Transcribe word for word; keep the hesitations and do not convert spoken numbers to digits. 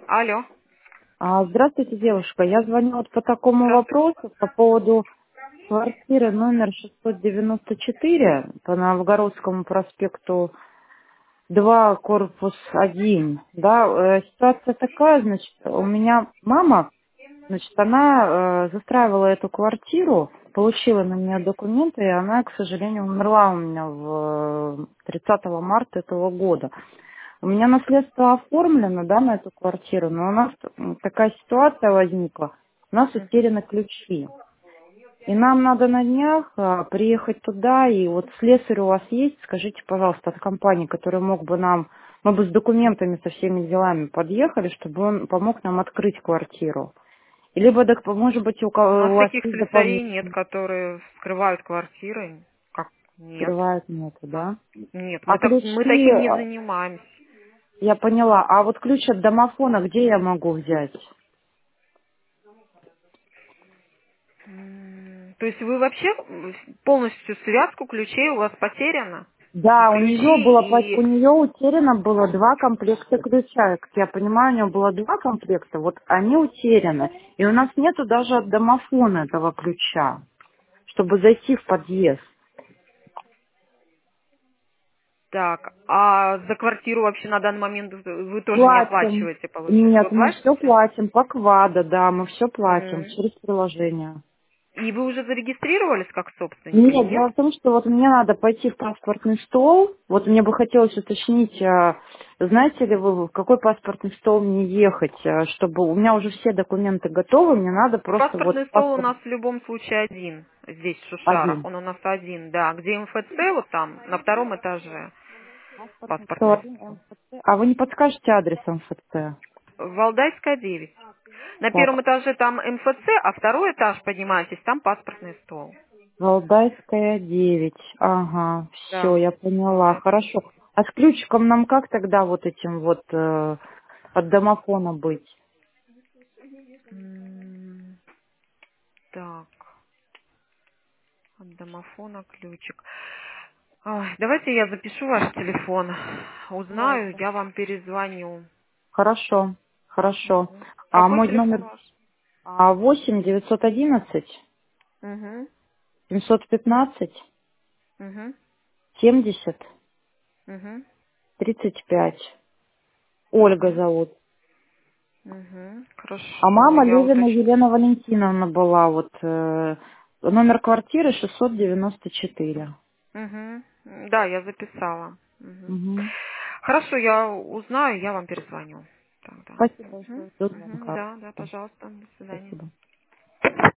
Алло. А, Здравствуйте, девушка. Я звоню вот по такому Здравствуйте. вопросу по поводу квартиры номер шестьсот девяносто четыре по Новгородскому проспекту два, корпус один. Да, э, ситуация такая, значит, у меня мама, значит, она э, застраивала эту квартиру, получила на нее документы, и она, к сожалению, умерла у меня в э, тридцатого марта этого года. У меня наследство оформлено, да, на эту квартиру, но у нас м, такая ситуация возникла. У нас Мгм. утеряны ключи. И нам надо на днях а, приехать туда, и вот слесарь у вас есть, скажите, пожалуйста, от компании, который мог бы нам, мы бы с документами, со всеми делами подъехали, чтобы он помог нам открыть квартиру. И либо, док- может быть, у, У ко- нас у вас таких есть слесарей нет, дополнительные, которые вскрывают квартиры. Как? Нет. открывают нету, да? Нет, А мы, так, мы ключи, таким не а, занимаемся. я поняла, а вот ключ от домофона где я могу взять? М, То есть вы вообще полностью связку ключей у вас потеряна? И Да, у нее было, по- ключи, у и... нее утеряно было два комплекта ключа. Как я понимаю, у нее было два комплекта, вот они утеряны. И у нас нету даже от домофона этого ключа, чтобы зайти в подъезд. Так, а за квартиру вообще на данный момент вы тоже не Платим. оплачиваете, получается? Вы Нет, мы все платите? платим, по квада, да, мы все платим М. через приложение. И вы уже зарегистрировались как собственник или Нет, нет? дело в том, что вот мне надо пойти в паспортный стол. Вот мне бы хотелось уточнить, а, знаете ли вы, в какой паспортный стол мне ехать, а, чтобы у меня уже все документы готовы, мне надо просто вот Паспортный стол у паспорт нас в любом случае один. Здесь, в Шушарах. один. Он у нас один, да. Где МФЦ, вот там, на втором этаже Паспортный стол паспортный один, стол. МФЦ. А вы не подскажете адрес МФЦ? Валдайская, девять. На Так, первом этаже там МФЦ, а второй этаж поднимаетесь, там паспортный стол. Валдайская девять. Ага, все, Да, я поняла, Валдайская, хорошо. девять. А с ключиком нам как тогда вот этим вот э, от домофона быть? М, Так, от домофона ключик. Ой, давайте я запишу ваш телефон. Узнаю, Давайте. я вам перезвоню. Хорошо, хорошо. Мгм. А Какой мой телефон номер ваш? а, восемь девятьсот одиннадцать Угу, семьсот пятнадцать угу, семьдесят угу, тридцать пять. Ольга угу. зовут. Угу, А хорошо, мама я Левина уточню. Елена Валентиновна была. Вот э, номер квартиры шестьсот девяносто четыре. Угу. Да, я записала. Мгм. Угу. Хорошо, я узнаю, я вам перезвоню. Тогда. Спасибо Мгм. большое. До Мгм. звонка. Да, да, пожалуйста, до свидания. Спасибо.